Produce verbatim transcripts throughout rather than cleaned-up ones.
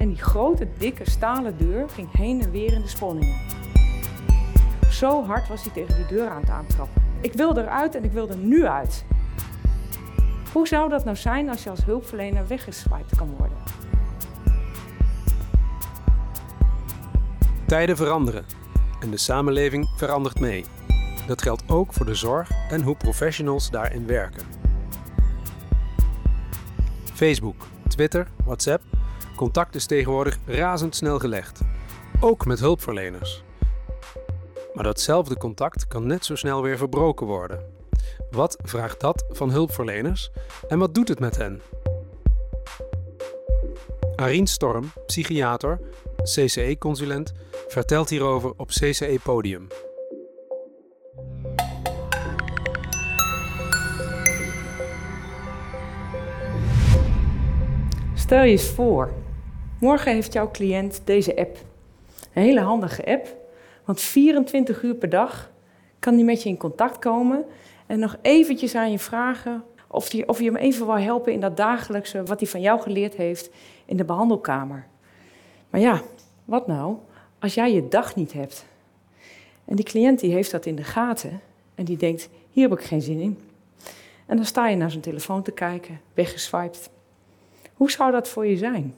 en die grote, dikke stalen deur ging heen en weer in de spanningen. Zo hard was hij tegen die deur aan het aantrappen. Ik wil eruit en ik wil er nu uit. Hoe zou dat nou zijn als je als hulpverlener weggeswiped kan worden? Tijden veranderen en de samenleving verandert mee. Dat geldt ook voor de zorg en hoe professionals daarin werken. Facebook, Twitter, WhatsApp. Contact is tegenwoordig razendsnel gelegd. Ook met hulpverleners. Maar datzelfde contact kan net zo snel weer verbroken worden. Wat vraagt dat van hulpverleners en wat doet het met hen? Arien Storm, psychiater, C C E-consulent, vertelt hierover op C C E Podium. Stel je eens voor, morgen heeft jouw cliënt deze app. Een hele handige app, want vierentwintig uur per dag kan die met je in contact komen en nog eventjes aan je vragen of, die, of je hem even wil helpen in dat dagelijkse wat hij van jou geleerd heeft in de behandelkamer. Maar ja, wat nou als jij je dag niet hebt? En die cliënt die heeft dat in de gaten en die denkt, hier heb ik geen zin in. En dan sta je naar zijn telefoon te kijken, weggeswiped. Hoe zou dat voor je zijn?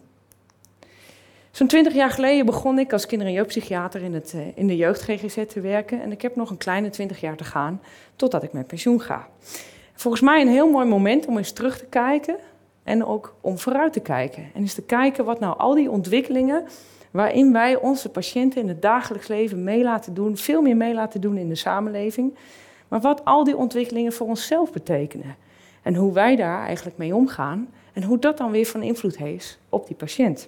Zo'n twintig jaar geleden begon ik als kinder- en jeugdpsychiater in, het, in de jeugd-G G Z te werken. En ik heb nog een kleine twintig jaar te gaan totdat ik met pensioen ga. Volgens mij een heel mooi moment om eens terug te kijken en ook om vooruit te kijken. En eens te kijken wat nou al die ontwikkelingen waarin wij onze patiënten in het dagelijks leven mee laten doen, veel meer mee laten doen in de samenleving, maar wat al die ontwikkelingen voor onszelf betekenen. En hoe wij daar eigenlijk mee omgaan en hoe dat dan weer van invloed heeft op die patiënt.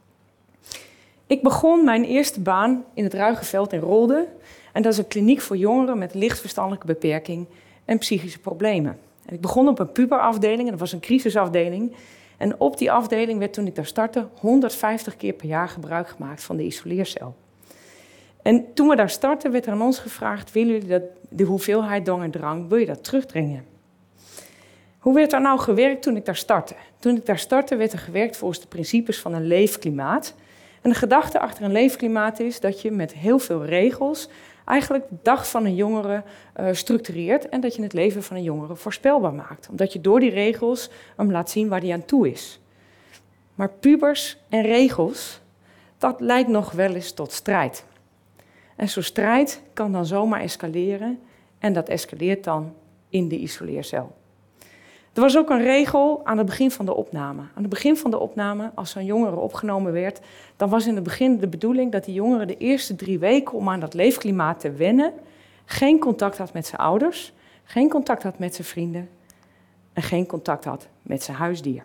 Ik begon mijn eerste baan in het Ruigeveld in Rolde. En dat is een kliniek voor jongeren met licht verstandelijke beperking en psychische problemen. En ik begon op een puberafdeling en dat was een crisisafdeling. En op die afdeling werd toen ik daar startte honderdvijftig keer per jaar gebruik gemaakt van de isoleercel. En toen we daar startten werd er aan ons gevraagd, willen jullie dat, de hoeveelheid dwang en drang, wil je dat terugdringen? Hoe werd er nou gewerkt toen ik daar startte? Toen ik daar startte werd er gewerkt volgens de principes van een leefklimaat. En de gedachte achter een leefklimaat is dat je met heel veel regels eigenlijk de dag van een jongere uh, structureert en dat je het leven van een jongere voorspelbaar maakt. Omdat je door die regels hem laat zien waar hij aan toe is. Maar pubers en regels, dat leidt nog wel eens tot strijd. En zo'n strijd kan dan zomaar escaleren en dat escaleert dan in de isoleercel. Er was ook een regel aan het begin van de opname. Aan het begin van de opname, als zo'n jongere opgenomen werd, dan was in het begin de bedoeling dat die jongere de eerste drie weken om aan dat leefklimaat te wennen, geen contact had met zijn ouders, geen contact had met zijn vrienden en geen contact had met zijn huisdier.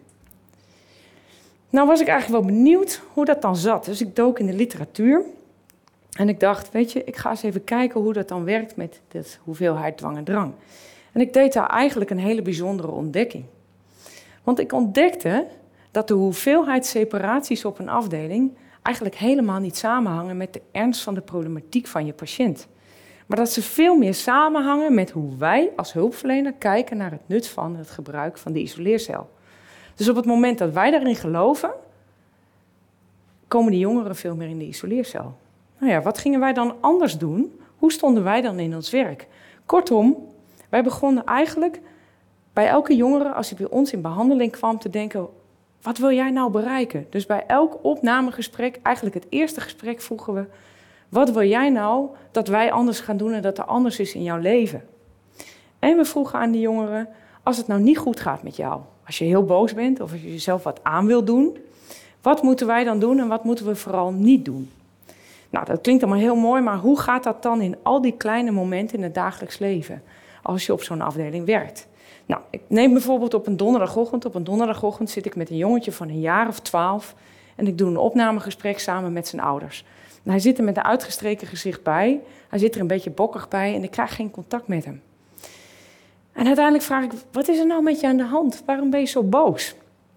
Nou was ik eigenlijk wel benieuwd hoe dat dan zat. Dus ik dook in de literatuur en ik dacht, weet je, ik ga eens even kijken hoe dat dan werkt met de hoeveelheid dwang en drang. En ik deed daar eigenlijk een hele bijzondere ontdekking. Want ik ontdekte dat de hoeveelheid separaties op een afdeling eigenlijk helemaal niet samenhangen met de ernst van de problematiek van je patiënt. Maar dat ze veel meer samenhangen met hoe wij als hulpverlener kijken naar het nut van het gebruik van de isoleercel. Dus op het moment dat wij daarin geloven, komen die jongeren veel meer in de isoleercel. Nou ja, wat gingen wij dan anders doen? Hoe stonden wij dan in ons werk? Kortom, wij begonnen eigenlijk bij elke jongere, als hij bij ons in behandeling kwam, te denken, wat wil jij nou bereiken? Dus bij elk opnamegesprek, eigenlijk het eerste gesprek, vroegen we, wat wil jij nou dat wij anders gaan doen en dat er anders is in jouw leven? En we vroegen aan die jongeren, als het nou niet goed gaat met jou, als je heel boos bent of als je jezelf wat aan wil doen, wat moeten wij dan doen en wat moeten we vooral niet doen? Nou, dat klinkt allemaal heel mooi, maar hoe gaat dat dan in al die kleine momenten in het dagelijks leven, als je op zo'n afdeling werkt? Nou, ik neem bijvoorbeeld op een donderdagochtend. Op een donderdagochtend zit ik met een jongetje van een jaar of twaalf en ik doe een opnamegesprek samen met zijn ouders. En hij zit er met een uitgestreken gezicht bij, hij zit er een beetje bokkig bij en ik krijg geen contact met hem. En uiteindelijk vraag ik, wat is er nou met je aan de hand? Waarom ben je zo boos?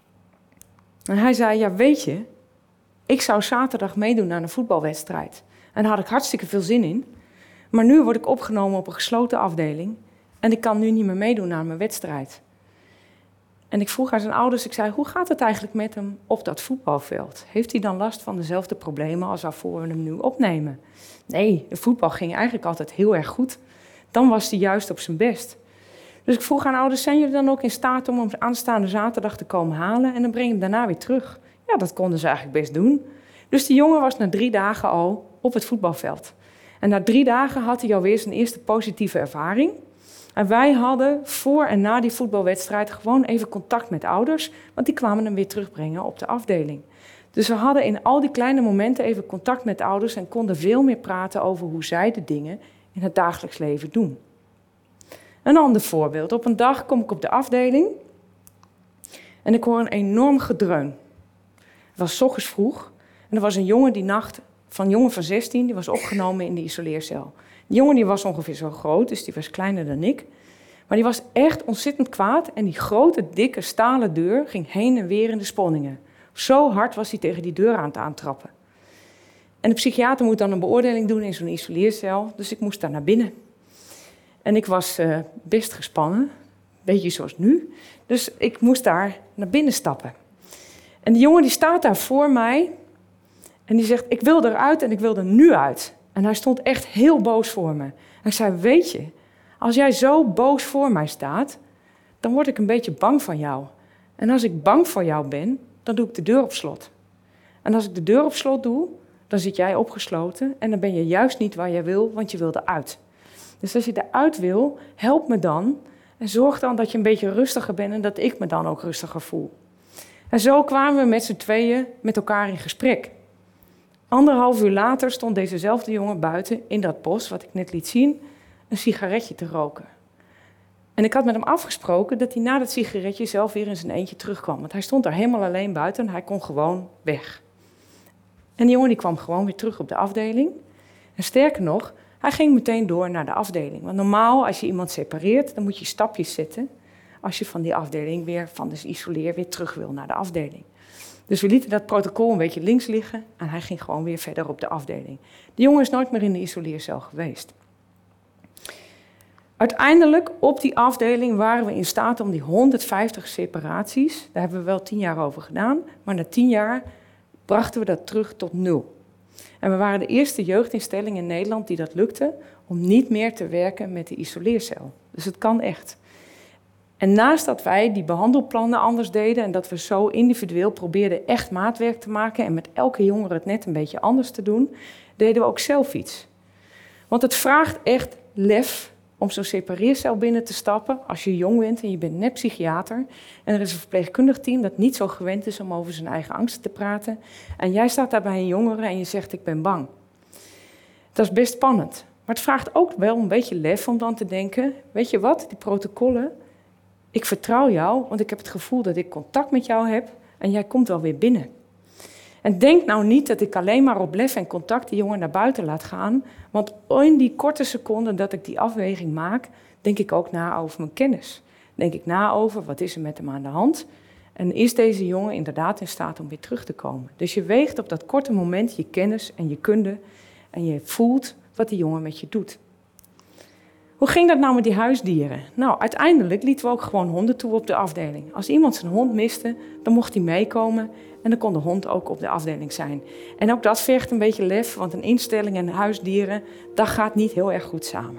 En hij zei, ja weet je, ik zou zaterdag meedoen aan een voetbalwedstrijd. En daar had ik hartstikke veel zin in. Maar nu word ik opgenomen op een gesloten afdeling en ik kan nu niet meer meedoen aan mijn wedstrijd. En ik vroeg aan zijn ouders, ik zei, hoe gaat het eigenlijk met hem op dat voetbalveld? Heeft hij dan last van dezelfde problemen als waarvoor we hem nu opnemen? Nee, de voetbal ging eigenlijk altijd heel erg goed. Dan was hij juist op zijn best. Dus ik vroeg aan ouders, zijn jullie dan ook in staat om hem aanstaande zaterdag te komen halen en dan breng je hem daarna weer terug? Ja, dat konden ze eigenlijk best doen. Dus die jongen was na drie dagen al op het voetbalveld. En na drie dagen had hij alweer zijn eerste positieve ervaring. En wij hadden voor en na die voetbalwedstrijd gewoon even contact met ouders, want die kwamen hem weer terugbrengen op de afdeling. Dus we hadden in al die kleine momenten even contact met ouders en konden veel meer praten over hoe zij de dingen in het dagelijks leven doen. Een ander voorbeeld. Op een dag kom ik op de afdeling en ik hoor een enorm gedreun. Het was 's ochtends vroeg en er was een jongen die nacht, van jongen van zestien, die was opgenomen in de isoleercel. Die jongen die was ongeveer zo groot, dus die was kleiner dan ik. Maar die was echt ontzettend kwaad en die grote, dikke, stalen deur ging heen en weer in de sponningen. Zo hard was hij tegen die deur aan het aantrappen. En de psychiater moet dan een beoordeling doen in zo'n isoleercel, dus ik moest daar naar binnen. En ik was uh, best gespannen, een beetje zoals nu. Dus ik moest daar naar binnen stappen. En die jongen die staat daar voor mij en die zegt, ik wil eruit en ik wil er nu uit. En hij stond echt heel boos voor me. En ik zei, weet je, als jij zo boos voor mij staat, dan word ik een beetje bang van jou. En als ik bang voor jou ben, dan doe ik de deur op slot. En als ik de deur op slot doe, dan zit jij opgesloten en dan ben je juist niet waar jij wil, want je wil eruit. Dus als je eruit wil, help me dan en zorg dan dat je een beetje rustiger bent en dat ik me dan ook rustiger voel. En zo kwamen we met z'n tweeën met elkaar in gesprek. Anderhalf uur later stond dezezelfde jongen buiten in dat bos, wat ik net liet zien, een sigaretje te roken. En ik had met hem afgesproken dat hij na dat sigaretje zelf weer in zijn eentje terugkwam. Want hij stond daar helemaal alleen buiten en hij kon gewoon weg. En die jongen die kwam gewoon weer terug op de afdeling. En sterker nog, hij ging meteen door naar de afdeling. Want normaal, als je iemand separeert, dan moet je stapjes zetten als je van die afdeling weer, van de isoleer, weer terug wil naar de afdeling. Dus we lieten dat protocol een beetje links liggen en hij ging gewoon weer verder op de afdeling. De jongen is nooit meer in de isoleercel geweest. Uiteindelijk op die afdeling waren we in staat om die honderdvijftig separaties, daar hebben we wel tien jaar over gedaan, maar na tien jaar brachten we dat terug tot nul. En we waren de eerste jeugdinstelling in Nederland die dat lukte om niet meer te werken met de isoleercel. Dus het kan echt. En naast dat wij die behandelplannen anders deden en dat we zo individueel probeerden echt maatwerk te maken en met elke jongere het net een beetje anders te doen, deden we ook zelf iets. Want het vraagt echt lef om zo'n separeercel binnen te stappen als je jong bent en je bent net psychiater. En er is een verpleegkundig team dat niet zo gewend is om over zijn eigen angsten te praten. En jij staat daar bij een jongere en je zegt, ik ben bang. Dat is best spannend. Maar het vraagt ook wel een beetje lef om dan te denken, weet je wat, die protocollen, ik vertrouw jou, want ik heb het gevoel dat ik contact met jou heb en jij komt wel weer binnen. En denk nou niet dat ik alleen maar op lef en contact die jongen naar buiten laat gaan, want in die korte seconden dat ik die afweging maak, denk ik ook na over mijn kennis. Denk ik na over, wat is er met hem aan de hand? En is deze jongen inderdaad in staat om weer terug te komen? Dus je weegt op dat korte moment je kennis en je kunde en je voelt wat die jongen met je doet. Hoe ging dat nou met die huisdieren? Nou, uiteindelijk lieten we ook gewoon honden toe op de afdeling. Als iemand zijn hond miste, dan mocht hij meekomen en dan kon de hond ook op de afdeling zijn. En ook dat vergt een beetje lef, want een instelling en huisdieren, dat gaat niet heel erg goed samen.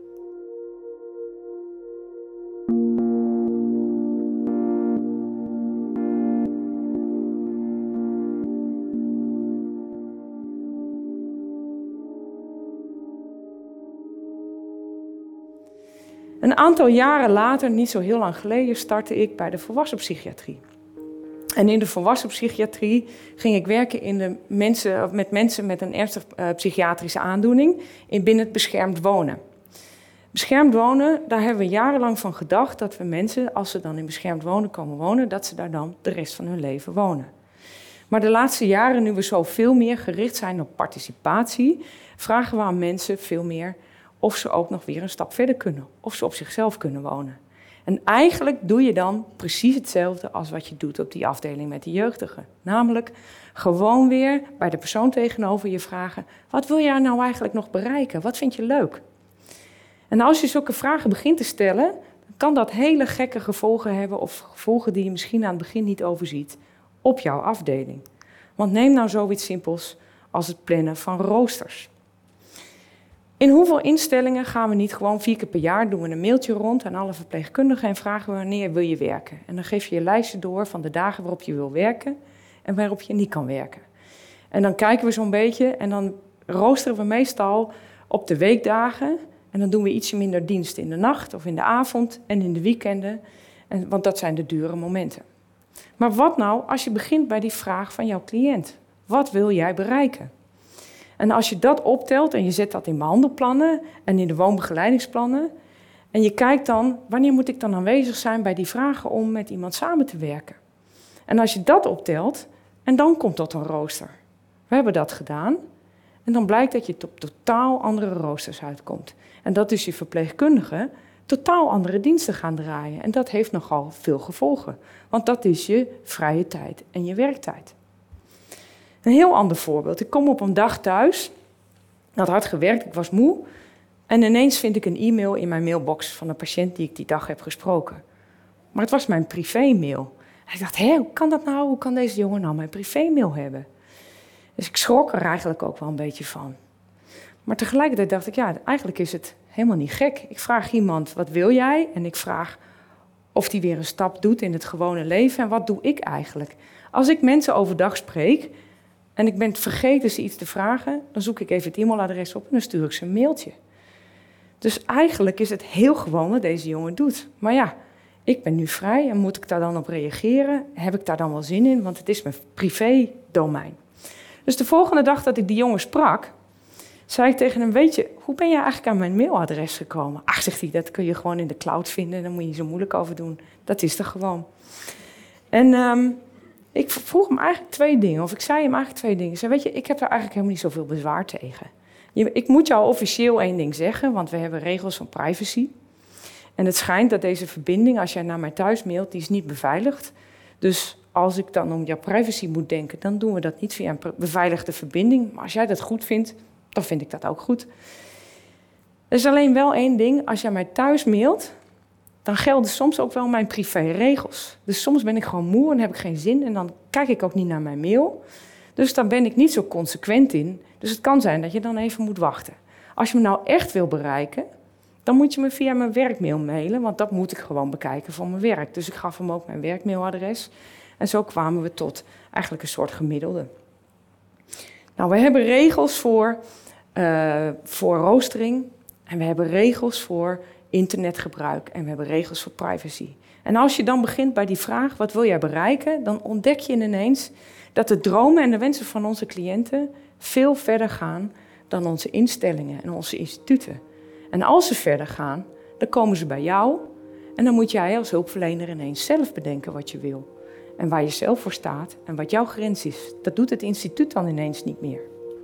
Een aantal jaren later, niet zo heel lang geleden, startte ik bij de volwassenpsychiatrie. En in de volwassenpsychiatrie ging ik werken in de mensen, met mensen met een ernstige uh, psychiatrische aandoening in binnen het beschermd wonen. Beschermd wonen, daar hebben we jarenlang van gedacht dat we mensen, als ze dan in beschermd wonen komen wonen, dat ze daar dan de rest van hun leven wonen. Maar de laatste jaren, nu we zo veel meer gericht zijn op participatie, vragen we aan mensen veel meer of ze ook nog weer een stap verder kunnen, of ze op zichzelf kunnen wonen. En eigenlijk doe je dan precies hetzelfde als wat je doet op die afdeling met die jeugdigen. Namelijk gewoon weer bij de persoon tegenover je vragen, wat wil jij nou eigenlijk nog bereiken? Wat vind je leuk? En als je zulke vragen begint te stellen, kan dat hele gekke gevolgen hebben of gevolgen die je misschien aan het begin niet overziet op jouw afdeling. Want neem nou zoiets simpels als het plannen van roosters. In hoeveel instellingen gaan we niet gewoon vier keer per jaar doen we een mailtje rond aan alle verpleegkundigen en vragen we wanneer wil je werken. En dan geef je je lijstje door van de dagen waarop je wil werken en waarop je niet kan werken. En dan kijken we zo'n beetje en dan roosteren we meestal op de weekdagen. En dan doen we ietsje minder dienst in de nacht of in de avond en in de weekenden. En, want dat zijn de dure momenten. Maar wat nou als je begint bij die vraag van jouw cliënt? Wat wil jij bereiken? En als je dat optelt en je zet dat in behandelplannen en in de woonbegeleidingsplannen. En je kijkt dan, wanneer moet ik dan aanwezig zijn bij die vragen om met iemand samen te werken? En als je dat optelt, en dan komt tot een rooster. We hebben dat gedaan. En dan blijkt dat je op totaal andere roosters uitkomt. En dat dus je verpleegkundigen totaal andere diensten gaan draaien. En dat heeft nogal veel gevolgen. Want dat is je vrije tijd en je werktijd. Een heel ander voorbeeld. Ik kom op een dag thuis. Ik had hard gewerkt, ik was moe. En ineens vind ik een e-mail in mijn mailbox van een patiënt die ik die dag heb gesproken. Maar het was mijn privé-mail. En ik dacht, hé, hoe kan dat nou? Hoe kan deze jongen nou mijn privé-mail hebben? Dus ik schrok er eigenlijk ook wel een beetje van. Maar tegelijkertijd dacht ik, ja, eigenlijk is het helemaal niet gek. Ik vraag iemand, wat wil jij? En ik vraag of die weer een stap doet in het gewone leven. En wat doe ik eigenlijk? Als ik mensen overdag spreek en ik ben vergeten ze iets te vragen, dan zoek ik even het e-mailadres op en dan stuur ik ze een mailtje. Dus eigenlijk is het heel gewoon wat deze jongen doet. Maar ja, ik ben nu vrij en moet ik daar dan op reageren? Heb ik daar dan wel zin in? Want het is mijn privé-domein. Dus de volgende dag dat ik die jongen sprak, zei ik tegen hem, weet je, hoe ben jij eigenlijk aan mijn mailadres gekomen? Ach, zegt hij, dat kun je gewoon in de cloud vinden, daar moet je niet zo moeilijk over doen. Dat is er gewoon. En um, ik vroeg hem eigenlijk twee dingen, of ik zei hem eigenlijk twee dingen. Ik zei, weet je, ik heb daar eigenlijk helemaal niet zoveel bezwaar tegen. Ik moet jou officieel één ding zeggen, want we hebben regels van privacy. En het schijnt dat deze verbinding, als jij naar mij thuis mailt, die is niet beveiligd. Dus als ik dan om jouw privacy moet denken, dan doen we dat niet via een beveiligde verbinding. Maar als jij dat goed vindt, dan vind ik dat ook goed. Er is alleen wel één ding, als jij mij thuis mailt, dan gelden soms ook wel mijn privéregels. Dus soms ben ik gewoon moe en heb ik geen zin en dan kijk ik ook niet naar mijn mail. Dus daar ben ik niet zo consequent in. Dus het kan zijn dat je dan even moet wachten. Als je me nou echt wil bereiken, dan moet je me via mijn werkmail mailen, want dat moet ik gewoon bekijken voor mijn werk. Dus ik gaf hem ook mijn werkmailadres. En zo kwamen we tot eigenlijk een soort gemiddelde. Nou, we hebben regels voor, uh, voor roostering en we hebben regels voor internetgebruik en we hebben regels voor privacy. En als je dan begint bij die vraag, wat wil jij bereiken, dan ontdek je ineens dat de dromen en de wensen van onze cliënten veel verder gaan dan onze instellingen en onze instituten. En als ze verder gaan, dan komen ze bij jou en dan moet jij als hulpverlener ineens zelf bedenken wat je wil. En waar je zelf voor staat en wat jouw grens is. Dat doet het instituut dan ineens niet meer.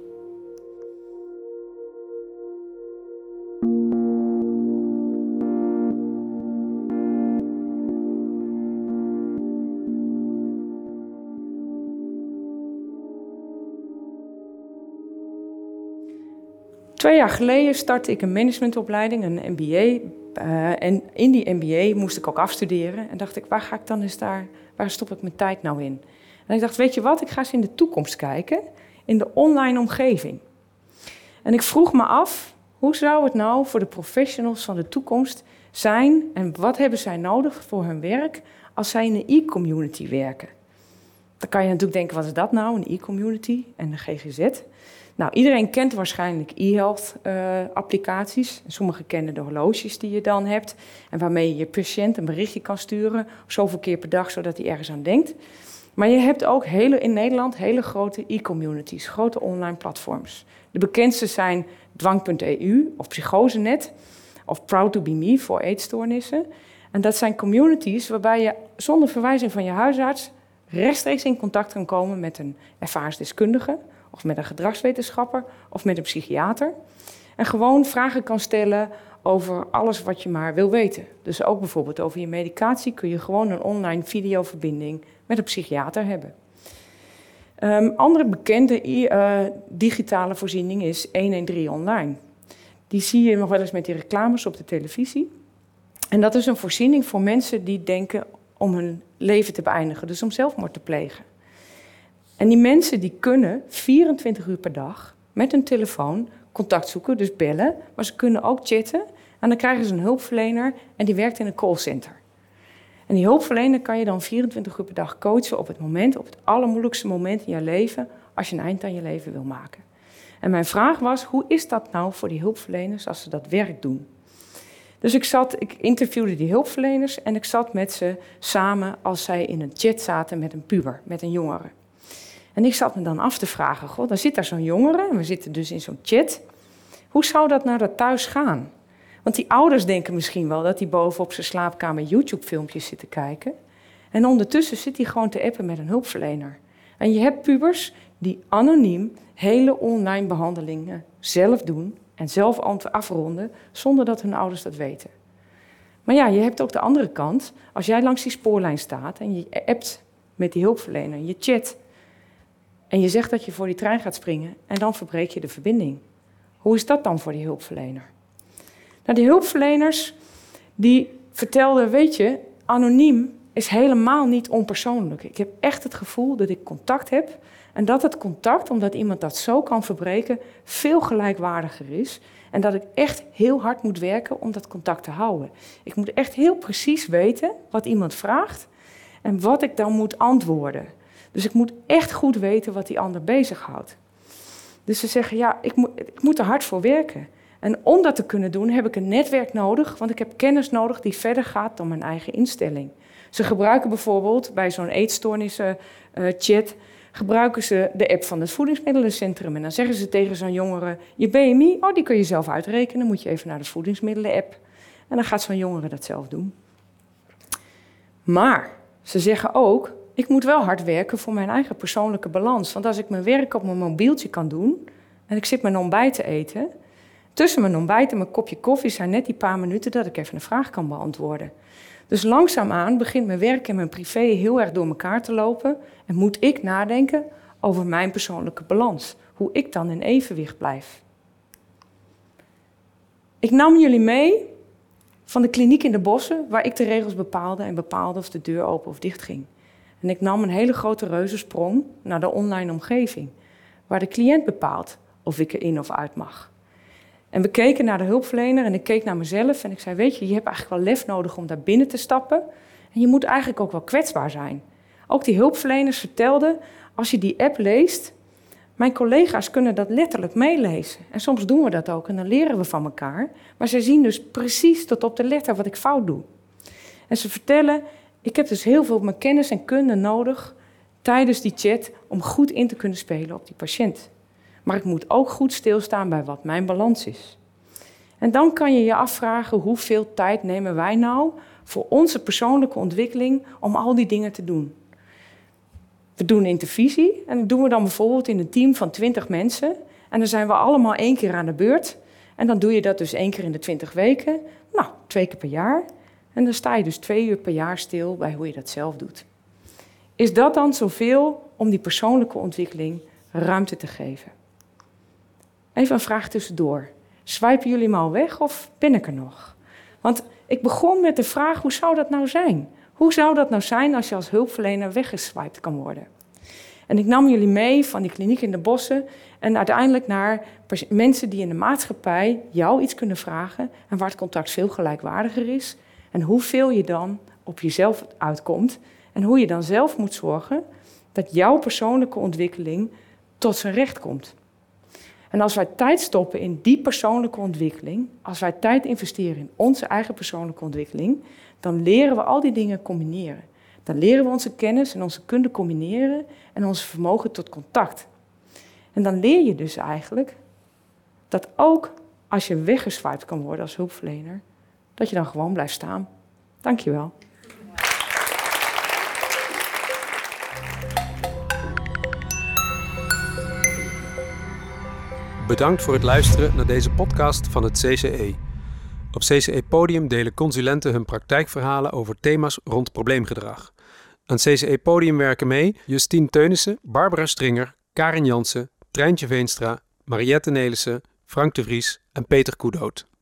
Twee jaar geleden startte ik een managementopleiding, een M B A. Uh, en in die M B A moest ik ook afstuderen. En dacht ik, waar ga ik dan eens daar, waar stop ik mijn tijd nou in? En ik dacht, weet je wat, ik ga eens in de toekomst kijken, in de online omgeving. En ik vroeg me af, hoe zou het nou voor de professionals van de toekomst zijn en wat hebben zij nodig voor hun werk als zij in een e-community werken? Dan kan je natuurlijk denken, wat is dat nou, een e-community en een G G Z? Nou, iedereen kent waarschijnlijk e-health uh, applicaties. Sommigen kennen de horloges die je dan hebt en waarmee je je patiënt een berichtje kan sturen, zoveel keer per dag, zodat hij ergens aan denkt. Maar je hebt ook hele, in Nederland hele grote e-communities, grote online platforms. De bekendste zijn dwang punt e u of Psychosenet of Proud to be me voor eetstoornissen. En dat zijn communities waarbij je zonder verwijzing van je huisarts rechtstreeks in contact kan komen met een ervaringsdeskundige of met een gedragswetenschapper of met een psychiater. En gewoon vragen kan stellen over alles wat je maar wil weten. Dus ook bijvoorbeeld over je medicatie kun je gewoon een online videoverbinding met een psychiater hebben. Um, andere bekende uh, digitale voorziening is honderddertien online. Die zie je nog wel eens met die reclames op de televisie. En dat is een voorziening voor mensen die denken om hun leven te beëindigen. Dus om zelfmoord te plegen. En die mensen die kunnen vierentwintig uur per dag met hun telefoon contact zoeken, dus bellen. Maar ze kunnen ook chatten. En dan krijgen ze een hulpverlener en die werkt in een callcenter. En die hulpverlener kan je dan vierentwintig uur per dag coachen op het moment, op het allermoeilijkste moment in je leven, als je een eind aan je leven wil maken. En mijn vraag was, hoe is dat nou voor die hulpverleners als ze dat werk doen? Dus ik, zat, ik interviewde die hulpverleners en ik zat met ze samen als zij in een chat zaten met een puber, met een jongere. En ik zat me dan af te vragen, god, dan zit daar zo'n jongere en we zitten dus in zo'n chat. Hoe zou dat nou dat thuis gaan? Want die ouders denken misschien wel dat hij boven op zijn slaapkamer YouTube-filmpjes zit te kijken. En ondertussen zit hij gewoon te appen met een hulpverlener. En je hebt pubers die anoniem hele online behandelingen zelf doen en zelf afronden zonder dat hun ouders dat weten. Maar ja, je hebt ook de andere kant. Als jij langs die spoorlijn staat en je appt met die hulpverlener, je chat en je zegt dat je voor die trein gaat springen en dan verbreek je de verbinding. Hoe is dat dan voor die hulpverlener? Nou, die hulpverleners die vertelden, weet je, anoniem is helemaal niet onpersoonlijk. Ik heb echt het gevoel dat ik contact heb en dat het contact, omdat iemand dat zo kan verbreken, veel gelijkwaardiger is. En dat ik echt heel hard moet werken om dat contact te houden. Ik moet echt heel precies weten wat iemand vraagt en wat ik dan moet antwoorden. Dus ik moet echt goed weten wat die ander bezighoudt. Dus ze zeggen, ja, ik moet, ik moet er hard voor werken. En om dat te kunnen doen heb ik een netwerk nodig, want ik heb kennis nodig die verder gaat dan mijn eigen instelling. Ze gebruiken bijvoorbeeld bij zo'n eetstoornissen uh, chat, gebruiken ze de app van het voedingsmiddelencentrum. En dan zeggen ze tegen zo'n jongere, je B M I, oh, die kun je zelf uitrekenen, moet je even naar de voedingsmiddelen-app. En dan gaat zo'n jongere dat zelf doen. Maar ze zeggen ook, ik moet wel hard werken voor mijn eigen persoonlijke balans. Want als ik mijn werk op mijn mobieltje kan doen en ik zit mijn ontbijt te eten, tussen mijn ontbijt en mijn kopje koffie zijn net die paar minuten dat ik even een vraag kan beantwoorden. Dus langzaamaan begint mijn werk en mijn privé heel erg door elkaar te lopen en moet ik nadenken over mijn persoonlijke balans. Hoe ik dan in evenwicht blijf. Ik nam jullie mee van de kliniek in de bossen, waar ik de regels bepaalde en bepaalde of de deur open of dicht ging. En ik nam een hele grote reuzensprong naar de online omgeving, waar de cliënt bepaalt of ik erin of uit mag. En we keken naar de hulpverlener en ik keek naar mezelf en ik zei, weet je, je hebt eigenlijk wel lef nodig om daar binnen te stappen. En je moet eigenlijk ook wel kwetsbaar zijn. Ook die hulpverleners vertelden, als je die app leest, mijn collega's kunnen dat letterlijk meelezen. En soms doen we dat ook en dan leren we van elkaar. Maar ze zien dus precies tot op de letter wat ik fout doe. En ze vertellen, ik heb dus heel veel mijn kennis en kunde nodig tijdens die chat om goed in te kunnen spelen op die patiënt. Maar ik moet ook goed stilstaan bij wat mijn balans is. En dan kan je je afvragen, hoeveel tijd nemen wij nou voor onze persoonlijke ontwikkeling om al die dingen te doen? We doen intervisie en dat doen we dan bijvoorbeeld in een team van twintig mensen. En dan zijn we allemaal één keer aan de beurt. En dan doe je dat dus één keer in de twintig weken. Nou, twee keer per jaar. En dan sta je dus twee uur per jaar stil bij hoe je dat zelf doet. Is dat dan zoveel om die persoonlijke ontwikkeling ruimte te geven? Even een vraag tussendoor. Swipen jullie me al weg of ben ik er nog? Want ik begon met de vraag, hoe zou dat nou zijn? Hoe zou dat nou zijn als je als hulpverlener weggeswiped kan worden? En ik nam jullie mee van die kliniek in de bossen en uiteindelijk naar mensen die in de maatschappij jou iets kunnen vragen en waar het contact veel gelijkwaardiger is. En hoeveel je dan op jezelf uitkomt en hoe je dan zelf moet zorgen dat jouw persoonlijke ontwikkeling tot zijn recht komt. En als wij tijd stoppen in die persoonlijke ontwikkeling, als wij tijd investeren in onze eigen persoonlijke ontwikkeling, dan leren we al die dingen combineren. Dan leren we onze kennis en onze kunde combineren en ons vermogen tot contact. En dan leer je dus eigenlijk dat ook als je weggeswiped kan worden als hulpverlener, dat je dan gewoon blijft staan. Dank je wel. Bedankt voor het luisteren naar deze podcast van het C C E. Op C C E Podium delen consulenten hun praktijkverhalen over thema's rond probleemgedrag. Aan C C E Podium werken mee Justine Teunissen, Barbara Stringer, Karin Jansen, Treintje Veenstra, Mariette Nelissen, Frank de Vries en Peter Koedoot.